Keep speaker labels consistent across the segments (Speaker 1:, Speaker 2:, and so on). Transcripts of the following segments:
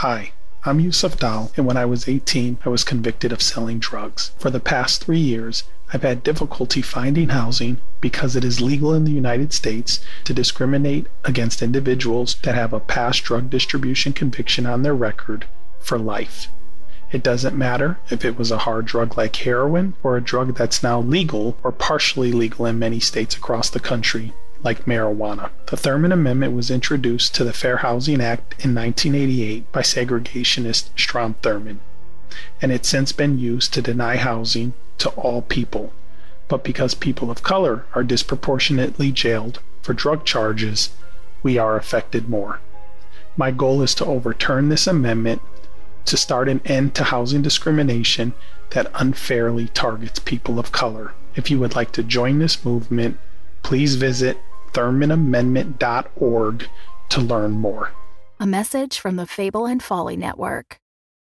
Speaker 1: Hi, I'm Yusuf Dal, and when I was 18, I was convicted of selling drugs. For the past 3 years, I've had difficulty finding housing because it is legal in the United States to discriminate against individuals that have a past drug distribution conviction on their record for life. It doesn't matter if it was a hard drug like heroin or a drug that's now legal or partially legal in many states across the country, like marijuana. The Thurman Amendment was introduced to the Fair Housing Act in 1988 by segregationist Strom Thurmond, and it's since been used to deny housing to all people. But because people of color are disproportionately jailed for drug charges, we are affected more. My goal is to overturn this amendment to start an end to housing discrimination that unfairly targets people of color. If you would like to join this movement, please visit ThurmanAmendment.org to learn more.
Speaker 2: A message from the Fable and Folly Network.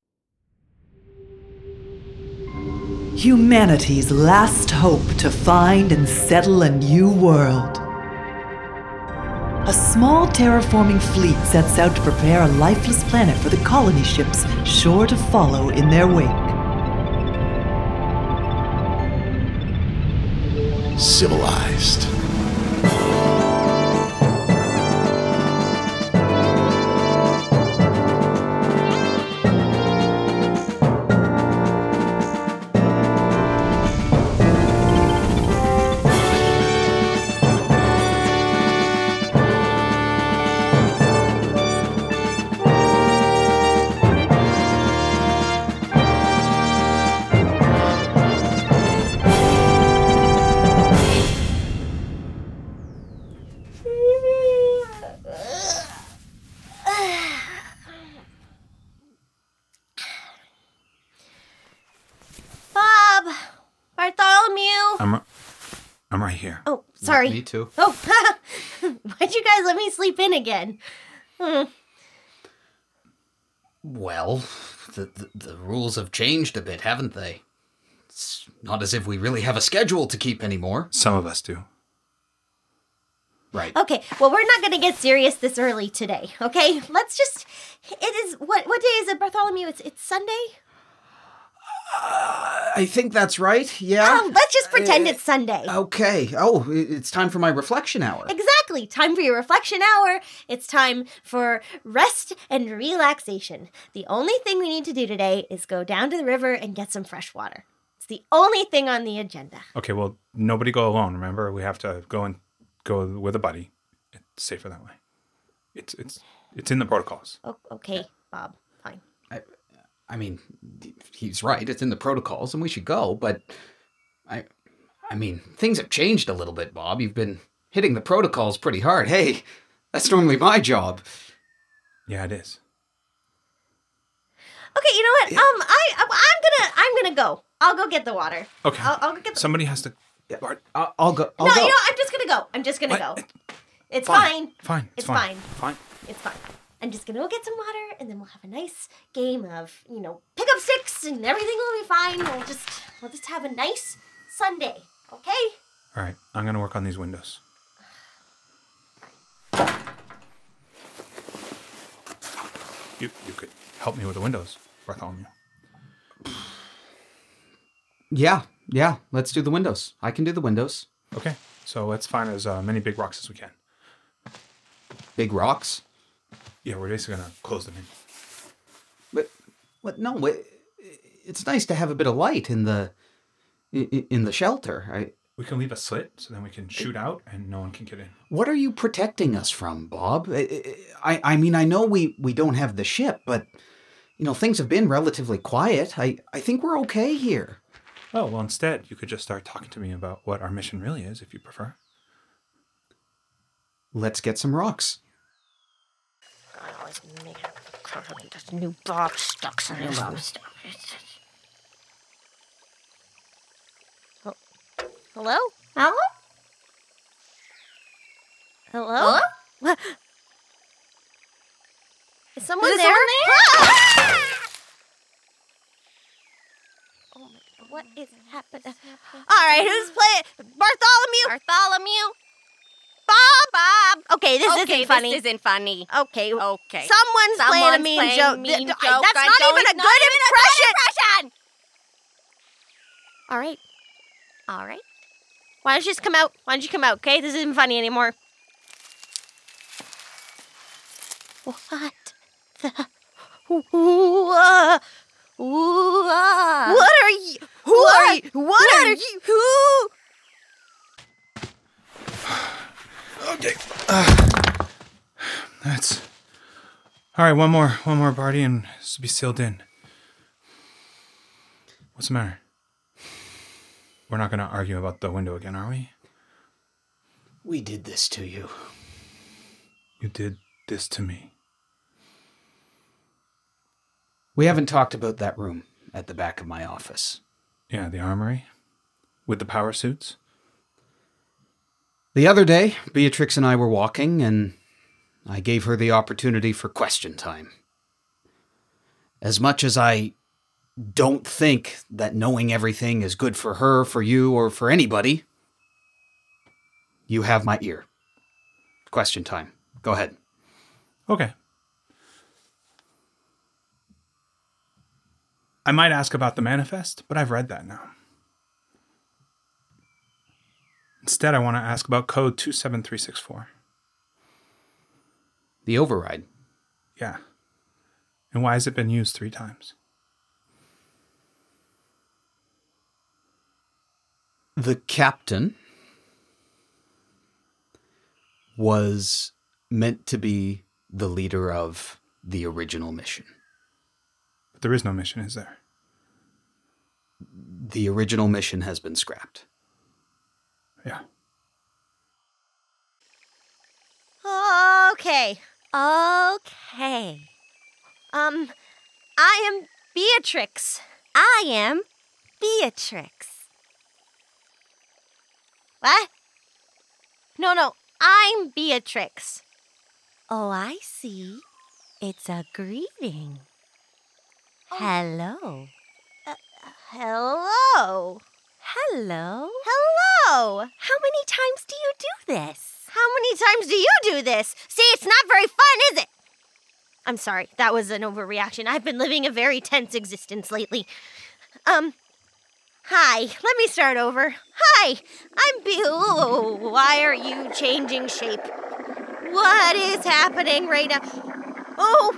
Speaker 3: Humanity's last hope to find and settle a new world. A small terraforming fleet sets out to prepare a lifeless planet for the colony ships sure to follow in their wake.
Speaker 4: Civilized.
Speaker 5: I'm right here.
Speaker 6: Oh, sorry.
Speaker 7: Me too.
Speaker 6: Oh, why'd you guys let me sleep in again?
Speaker 7: Well, the rules have changed a bit, haven't they? It's not as if we really have a schedule to keep anymore.
Speaker 5: Some of us do.
Speaker 7: Right.
Speaker 6: Okay, well, we're not going to get serious this early today, okay? Let's just... It is... What day is it, Bartholomew? It's Sunday?
Speaker 7: I think that's right, yeah.
Speaker 6: Oh, let's just pretend it's Sunday.
Speaker 7: Okay. Oh, it's time for my reflection hour.
Speaker 6: Exactly. Time for your reflection hour. It's time for rest and relaxation. The only thing we need to do today is go down to the river and get some fresh water. It's the only thing on the agenda.
Speaker 5: Okay, well, nobody go alone, remember? We have to go with a buddy. It's safer that way. It's in the protocols.
Speaker 6: Oh, okay, Bob. Fine.
Speaker 7: I mean, he's right. It's in the protocols, and we should go. But I mean, things have changed a little bit, Bob. You've been hitting the protocols pretty hard. Hey, that's normally my job.
Speaker 5: Yeah, it is.
Speaker 6: Okay, you know what? Yeah. I'm gonna go. I'll go get the water.
Speaker 5: Okay.
Speaker 6: I'll go get the...
Speaker 5: Somebody has to.
Speaker 7: Bart, I'll go.
Speaker 6: No, you know, I'm just gonna go. It's fine.
Speaker 5: Fine.
Speaker 6: It's fine.
Speaker 5: Fine.
Speaker 6: It's fine. I'm just gonna go get some water, and then we'll have a nice game of, pick up sticks, and everything will be fine. We'll just have a nice Sunday, okay?
Speaker 5: All right, I'm gonna work on these windows. You could help me with the windows, Bartholomew.
Speaker 7: Yeah. Let's do the windows. I can do the windows.
Speaker 5: Okay, so let's find as many big rocks as we can.
Speaker 7: Big rocks?
Speaker 5: Yeah, we're basically gonna close them in.
Speaker 7: But what? No, it's nice to have a bit of light in the shelter.
Speaker 5: We can leave a slit so then we can shoot out and no one can get in.
Speaker 7: What are you protecting us from, Bob? I mean, I know we don't have the ship, but things have been relatively quiet. I think we're okay here.
Speaker 5: Oh, well, instead, you could just start talking to me about what our mission really is, if you prefer.
Speaker 7: Let's get some rocks.
Speaker 6: I always make this new Bob stuck on his stuff. Oh. Hello? Hello? Hello? What? Is someone there? Oh my God, what is happening? All right, who's playing? Bartholomew? Bob?
Speaker 8: Bob.
Speaker 6: Okay, this isn't funny.
Speaker 8: This isn't funny.
Speaker 6: Okay.
Speaker 8: Okay.
Speaker 6: Someone's playing a mean joke. That's not even a good impression. All right. Why don't you just come out? Okay? This isn't funny anymore. What the? What are you? What are you? Who?
Speaker 5: Okay. That's all right. One more party, and this will be sealed in. What's the matter? We're not going to argue about the window again, are we?
Speaker 7: We did this to you.
Speaker 5: You did this to me.
Speaker 7: We haven't talked about that room at the back of my office.
Speaker 5: Yeah, the armory with the power suits.
Speaker 7: The other day, Beatrix and I were walking, and I gave her the opportunity for question time. As much as I don't think that knowing everything is good for her, for you, or for anybody, you have my ear. Question time. Go ahead.
Speaker 5: Okay. I might ask about the manifest, but I've read that now. Instead, I want to ask about code 27364.
Speaker 7: The override.
Speaker 5: Yeah. And why has it been used 3 times?
Speaker 7: The captain was meant to be the leader of the original mission.
Speaker 5: But there is no mission, is there?
Speaker 7: The original mission has been scrapped.
Speaker 5: Yeah.
Speaker 6: Okay. I am Beatrix. What? No, I'm Beatrix.
Speaker 8: Oh, I see. It's a greeting. Hello.
Speaker 6: Hello.
Speaker 8: Hello.
Speaker 6: Hello.
Speaker 8: How many times do you do this?
Speaker 6: How many times do you do this? See, it's not very fun, is it? I'm sorry, that was an overreaction. I've been living a very tense existence lately. Hi, let me start over. Hi, I'm Bill. Why are you changing shape? What is happening right now? Oh,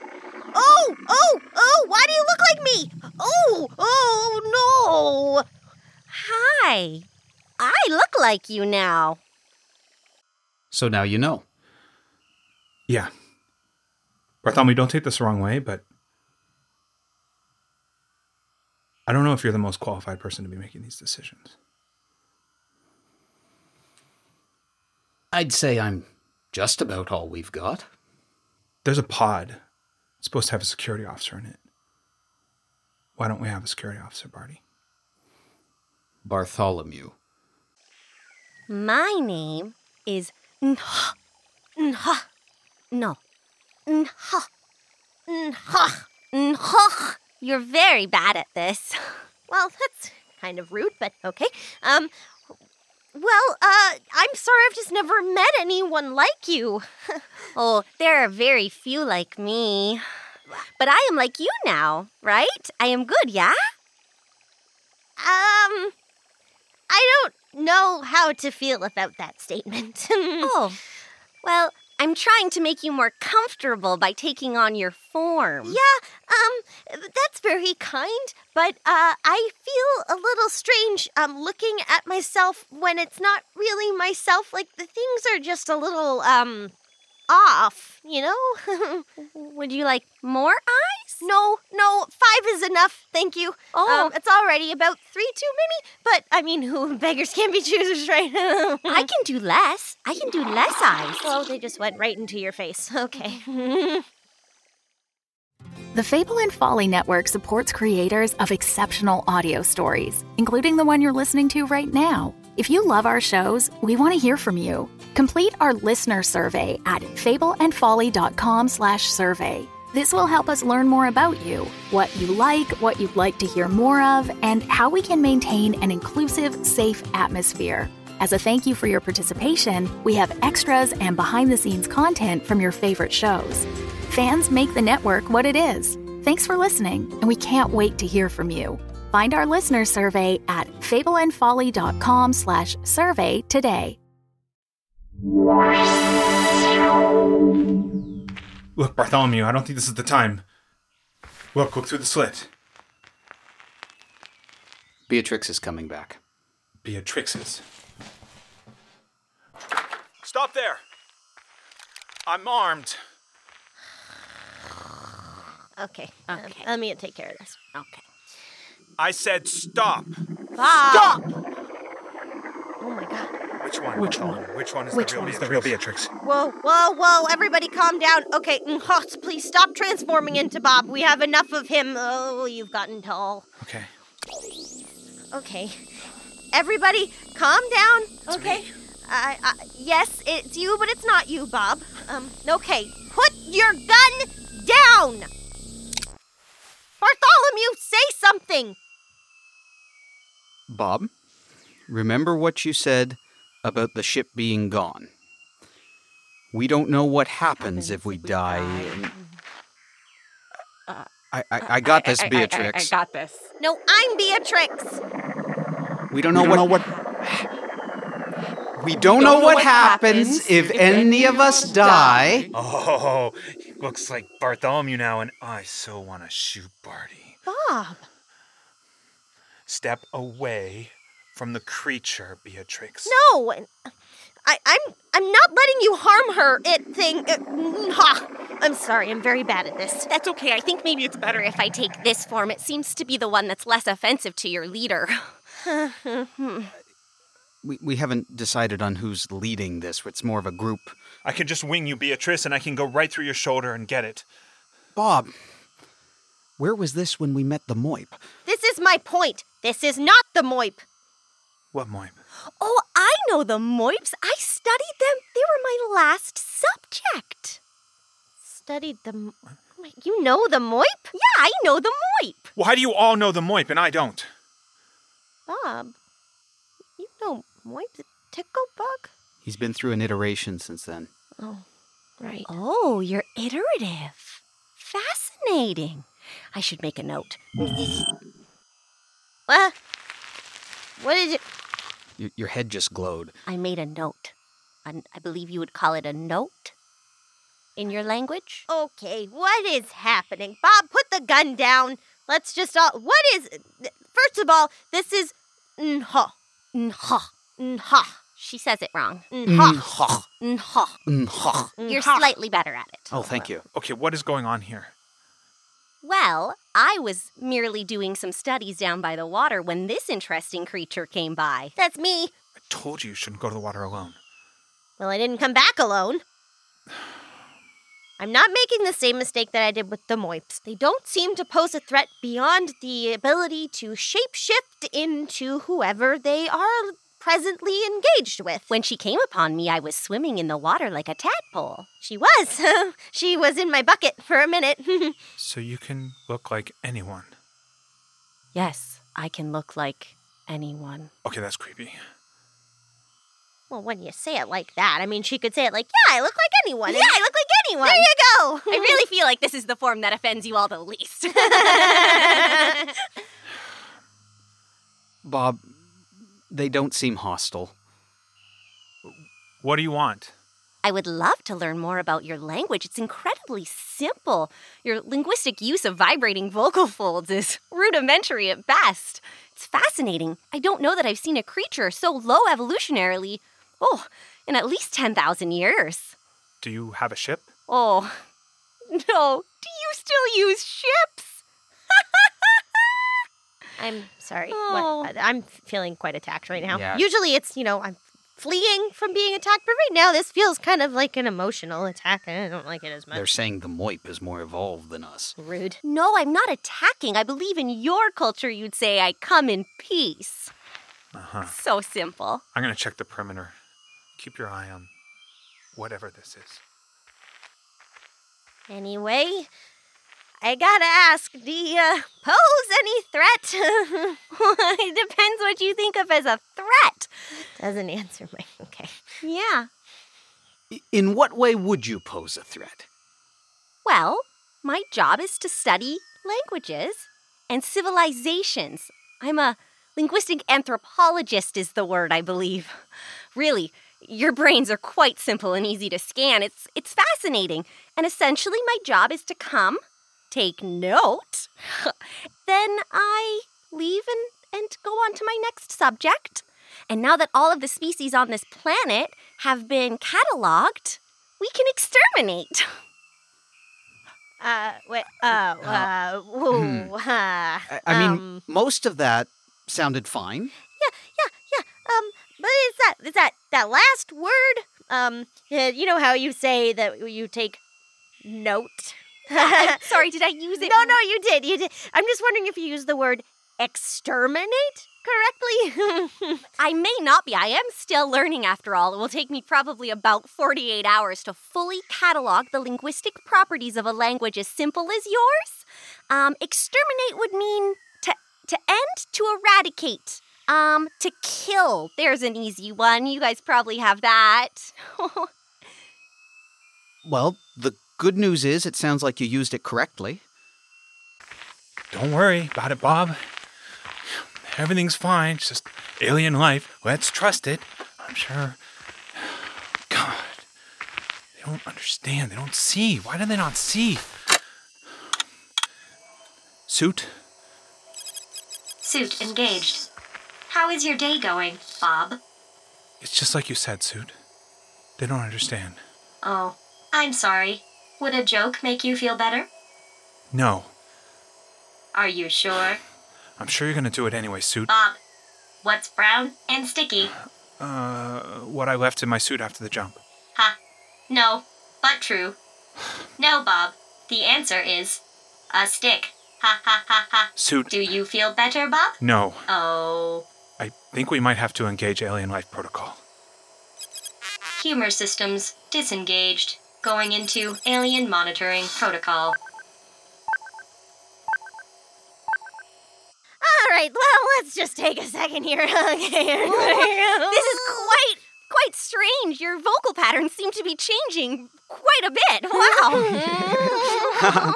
Speaker 6: why do you look like me? Oh, no.
Speaker 8: Hi, I look like you now.
Speaker 7: So now you know.
Speaker 5: Yeah. Bartholomew, don't take this the wrong way, but I don't know if you're the most qualified person to be making these decisions.
Speaker 7: I'd say I'm just about all we've got.
Speaker 5: There's a pod. It's supposed to have a security officer in it. Why don't we have a security officer, Barty?
Speaker 7: Bartholomew.
Speaker 8: My name is Nha. You're very bad at this.
Speaker 6: Well, that's kind of rude, but okay. I'm sorry I've just never met anyone like you.
Speaker 8: Oh, there are very few like me. But I am like you now, right? I am good, yeah?
Speaker 6: I don't know how to feel about that statement.
Speaker 8: Oh, well, I'm trying to make you more comfortable by taking on your form.
Speaker 6: Yeah, that's very kind, but I feel a little strange looking at myself when it's not really myself. Like, the things are just a little, off, you know?
Speaker 8: Would you like more eyes?
Speaker 6: No, 5 is enough, thank you.
Speaker 8: Oh.
Speaker 6: It's already about 3 too many, but, I mean, who beggars can't be choosers, right?
Speaker 8: I can do less. I can do less eyes.
Speaker 6: Well, they just went right into your face. Okay.
Speaker 2: The Fable and Folly Network supports creators of exceptional audio stories, including the one you're listening to right now. If you love our shows, we want to hear from you. Complete our listener survey at fableandfolly.com/survey. This will help us learn more about you, what you like, what you'd like to hear more of, and how we can maintain an inclusive, safe atmosphere. As a thank you for your participation, we have extras and behind-the-scenes content from your favorite shows. Fans make the network what it is. Thanks for listening, and we can't wait to hear from you. Find our listener survey at fableandfolly.com/survey today.
Speaker 5: Look, Bartholomew, I don't think this is the time. Look through the slit.
Speaker 7: Beatrix is coming back.
Speaker 5: Beatrix's. Stop there! I'm armed.
Speaker 6: Okay. Let me take care of this.
Speaker 8: Okay.
Speaker 5: I said stop.
Speaker 6: Stop! Oh my god.
Speaker 5: Which one? Which one is the real Beatrix?
Speaker 6: Whoa, everybody calm down. Okay, please stop transforming into Bob. We have enough of him. Oh, you've gotten tall. Okay. Everybody, calm down. Okay. Yes, it's you, but it's not you, Bob. Okay. Put your gun down! Bartholomew, say something!
Speaker 7: Bob, remember what you said about the ship being gone. We don't know what happens if we die. I got this, Beatrix.
Speaker 8: I got this.
Speaker 6: No, I'm Beatrix.
Speaker 7: We don't know what happens if any of us die.
Speaker 5: Oh, looks like Bartholomew now, and I so want to shoot Barty.
Speaker 6: Bob.
Speaker 5: Step away from the creature, Beatrix.
Speaker 6: No, I'm not letting you harm her. I'm sorry, I'm very bad at this.
Speaker 8: That's okay. I think maybe it's better if I take this form. It seems to be the one that's less offensive to your leader.
Speaker 7: We haven't decided on who's leading this. It's more of a group.
Speaker 5: I can just wing you, Beatrice, and I can go right through your shoulder and get it.
Speaker 7: Bob, where was this when we met the Moip?
Speaker 6: This is my point. This is not the Moip.
Speaker 5: What Moip?
Speaker 8: Oh, I know the Moips. I studied them. They were my last subject.
Speaker 6: Studied the... You know the Moip?
Speaker 8: Yeah, I know the Moip.
Speaker 5: Why do you all know the Moip and I don't?
Speaker 6: Bob, you know Moip the tickle bug?
Speaker 7: He's been through an iteration since then.
Speaker 6: Oh, right.
Speaker 8: Oh, you're iterative. Fascinating. I should make a note.
Speaker 6: What? What is it?
Speaker 7: Your head just glowed.
Speaker 8: I made a note. I believe you would call it a note in your language.
Speaker 6: Okay, what is happening? Bob, put the gun down. Let's just all... What is... First of all, this is... Nha.
Speaker 8: Nha.
Speaker 6: Nha.
Speaker 8: She says it wrong.
Speaker 6: Nha.
Speaker 8: Nha.
Speaker 7: Nha.
Speaker 8: You're slightly better at it.
Speaker 7: Oh, thank you.
Speaker 5: Okay, what is going on here?
Speaker 8: Well, I was merely doing some studies down by the water when this interesting creature came by.
Speaker 6: That's me.
Speaker 5: I told you shouldn't go to the water alone.
Speaker 6: Well, I didn't come back alone. I'm not making the same mistake that I did with the Moips. They don't seem to pose a threat beyond the ability to shapeshift into whoever they are presently engaged with.
Speaker 8: When she came upon me, I was swimming in the water like a tadpole.
Speaker 6: She was. She was in my bucket for a minute.
Speaker 5: So you can look like anyone.
Speaker 8: Yes, I can look like anyone.
Speaker 5: Okay, that's creepy.
Speaker 6: Well, when you say it like that, I mean, she could say it like, yeah, I look like anyone.
Speaker 8: Yeah, I look like anyone.
Speaker 6: There you go.
Speaker 8: I really feel like this is the form that offends you all the least.
Speaker 7: Bob, they don't seem hostile.
Speaker 5: What do you want?
Speaker 8: I would love to learn more about your language. It's incredibly simple. Your linguistic use of vibrating vocal folds is rudimentary at best. It's fascinating. I don't know that I've seen a creature so low evolutionarily, in at least 10,000 years.
Speaker 5: Do you have a ship?
Speaker 8: Oh, no. Do you still use ships?
Speaker 6: I'm sorry.
Speaker 8: Oh.
Speaker 6: What? I'm feeling quite attacked right now.
Speaker 7: Yeah.
Speaker 6: Usually it's, I'm fleeing from being attacked, but right now this feels kind of like an emotional attack, and I don't like it as much.
Speaker 7: They're saying the Moip is more evolved than us.
Speaker 6: Rude.
Speaker 8: No, I'm not attacking. I believe in your culture you'd say I come in peace.
Speaker 5: Uh-huh.
Speaker 8: So simple.
Speaker 5: I'm going to check the perimeter. Keep your eye on whatever this is.
Speaker 6: Anyway, I gotta ask, do you pose any threat?
Speaker 8: It depends what you think of as a threat.
Speaker 6: Doesn't answer my... Okay.
Speaker 8: Yeah.
Speaker 9: In what way would you pose a threat?
Speaker 8: Well, my job is to study languages and civilizations. I'm a linguistic anthropologist is the word, I believe. Really, your brains are quite simple and easy to scan. It's fascinating. And essentially my job is to come, take note, then I leave and go on to my next subject. And now that all of the species on this planet have been cataloged, we can exterminate.
Speaker 9: Most of that sounded fine.
Speaker 6: Yeah. But is that last word? You know how you say that you take note?
Speaker 8: Sorry, did I use it?
Speaker 6: No, you did. I'm just wondering if you used the word exterminate correctly.
Speaker 8: I may not be. I am still learning after all. It will take me probably about 48 hours to fully catalog the linguistic properties of a language as simple as yours. Exterminate would mean to end, to eradicate. To kill. There's an easy one. You guys probably have that.
Speaker 9: Well, the good news is it sounds like you used it correctly.
Speaker 5: Don't worry about it, Bob. Everything's fine. It's just alien life. Let's trust it. I'm sure. God. They don't understand. They don't see. Why do they not see? Suit?
Speaker 10: Suit engaged. How is your day going, Bob?
Speaker 5: It's just like you said, Suit. They don't understand.
Speaker 10: Oh, I'm sorry. Would a joke make you feel better?
Speaker 5: No.
Speaker 10: Are you sure?
Speaker 5: I'm sure you're gonna do it anyway, Suit.
Speaker 10: Bob, what's brown and sticky?
Speaker 5: What I left in my suit after the jump.
Speaker 10: Ha. No, but true. No, Bob. The answer is a stick. Ha ha ha ha.
Speaker 5: Suit.
Speaker 10: Do you feel better, Bob?
Speaker 5: No.
Speaker 10: Oh.
Speaker 5: I think we might have to engage Alien Life Protocol.
Speaker 10: Humor systems disengaged. Going into Alien Monitoring Protocol.
Speaker 6: All right, well, let's just take a second here. Okay.
Speaker 8: This is quite strange. Your vocal patterns seem to be changing quite a bit. Wow.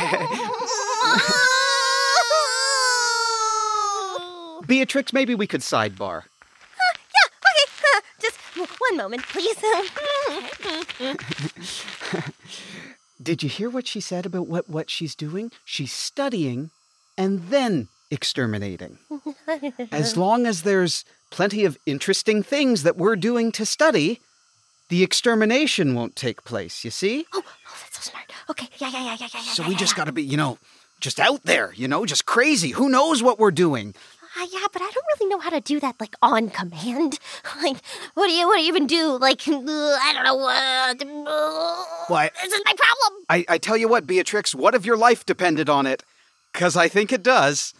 Speaker 9: Beatrix, maybe we could sidebar.
Speaker 6: Yeah, okay. Just one moment, please.
Speaker 9: Did you hear what she said about what she's doing? She's studying and then exterminating. As long as there's plenty of interesting things that we're doing to study, the extermination won't take place, you see?
Speaker 6: Oh, that's so smart. Okay, yeah.
Speaker 9: So we just gotta be, just out there, just crazy. Who knows what we're doing?
Speaker 6: Yeah, but I don't really know how to do that, on command. What do you even do? I don't know.
Speaker 9: Why?
Speaker 6: This is my problem.
Speaker 9: I tell you what, Beatrix, what if your life depended on it? 'Cause I think it does.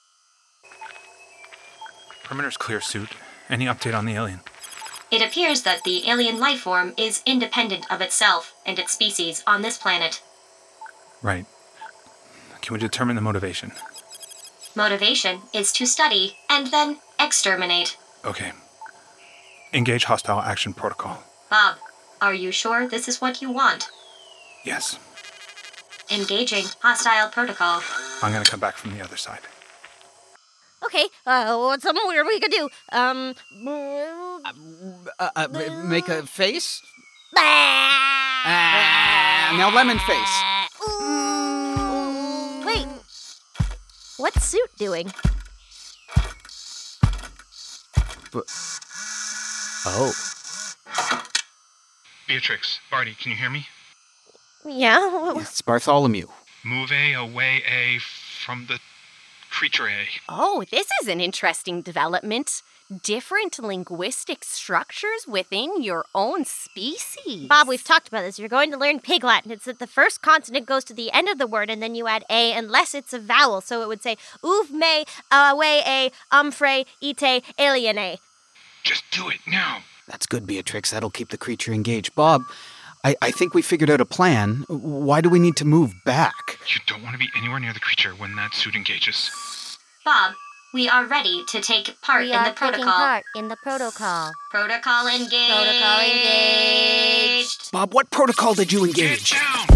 Speaker 5: Perimeter's clear, Suit. Any update on the alien?
Speaker 10: It appears that the alien life form is independent of itself and its species on this planet.
Speaker 5: Right. Can we determine the motivation?
Speaker 10: Motivation is to study and then exterminate.
Speaker 5: Okay. Engage hostile action protocol.
Speaker 10: Bob, are you sure this is what you want?
Speaker 5: Yes.
Speaker 10: Engaging hostile protocol.
Speaker 5: I'm gonna come back from the other side.
Speaker 6: Okay, what's something weird we could do?
Speaker 9: Make a face? Now lemon face.
Speaker 6: Wait. What's Suit doing?
Speaker 9: Oh.
Speaker 5: Beatrix, Barty, can you hear me?
Speaker 6: Yeah?
Speaker 9: It's Bartholomew.
Speaker 5: Move A away A from the creature A.
Speaker 8: Oh, this is an interesting development. Different linguistic structures within your own species.
Speaker 6: Bob, we've talked about this. You're going to learn Pig Latin. It's that the first consonant goes to the end of the word, and then you add A unless it's a vowel. So it would say, uv me, away A, umfre, ite, aliene.
Speaker 5: Just do it now.
Speaker 9: That's good, Beatrix. That'll keep the creature engaged. Bob, I think we figured out a plan. Why do we need to move back?
Speaker 5: You don't want to be anywhere near the creature when that suit engages.
Speaker 10: Bob, we are ready to take part in the protocol. Protocol engaged.
Speaker 8: Protocol engaged.
Speaker 9: Bob, what protocol did you engage?
Speaker 5: Get down!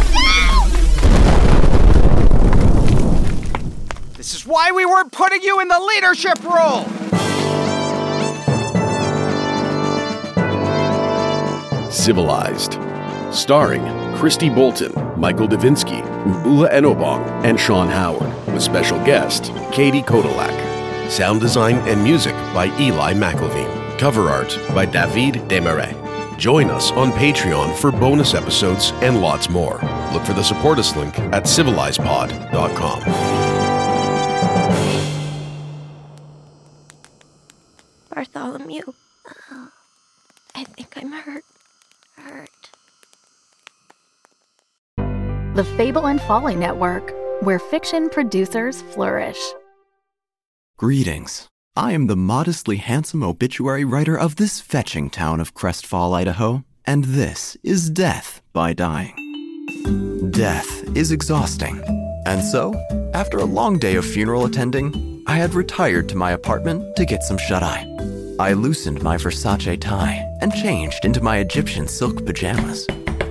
Speaker 9: This is why we weren't putting you in the leadership role!
Speaker 4: Civilized. Starring Christy Bolton, Michael Davinsky, Ula Enobong, and Sean Howard, with special guest Katie Kodalak. Sound design and music by Eli McElveen. Cover art by David Desmarais. Join us on Patreon for bonus episodes and lots more. Look for the support us link at civilizedpod.com.
Speaker 6: Bartholomew, I think I'm hurt.
Speaker 2: The Fable and Folly Network, where fiction producers flourish.
Speaker 11: Greetings. I am the modestly handsome obituary writer of this fetching town of Crestfall, Idaho, and this is Death by Dying. Death is exhausting, and so, after a long day of funeral attending, I had retired to my apartment to get some shut-eye. I loosened my Versace tie and changed into my Egyptian silk pajamas.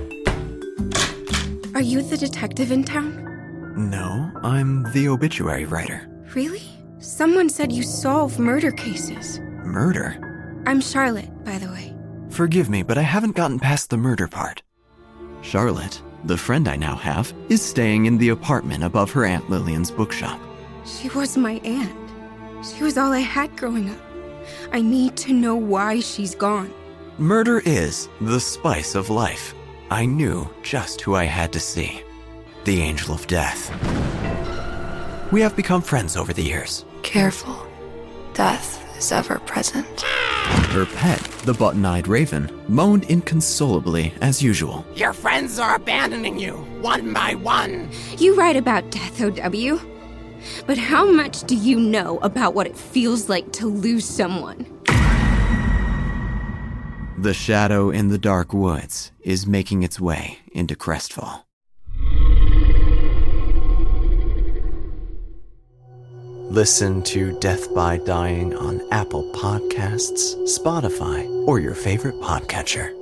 Speaker 12: Are you the detective in town?
Speaker 11: No, I'm the obituary writer.
Speaker 12: Really? Someone said you solve murder cases.
Speaker 11: Murder?
Speaker 12: I'm Charlotte, by the way.
Speaker 11: Forgive me, but I haven't gotten past the murder part. Charlotte, the friend I now have, is staying in the apartment above her Aunt Lillian's bookshop.
Speaker 12: She was my aunt. She was all I had growing up. I need to know why she's gone.
Speaker 11: Murder is the spice of life. I knew just who I had to see. The Angel of Death. We have become friends over the years.
Speaker 13: Careful. Death is ever present.
Speaker 11: Her pet, the button-eyed raven, moaned inconsolably as usual.
Speaker 14: Your friends are abandoning you, one by one.
Speaker 12: You write about death, OW. But how much do you know about what it feels like to lose someone?
Speaker 11: The shadow in the dark woods is making its way into Crestfall. Listen to Death by Dying on Apple Podcasts, Spotify, or your favorite podcatcher.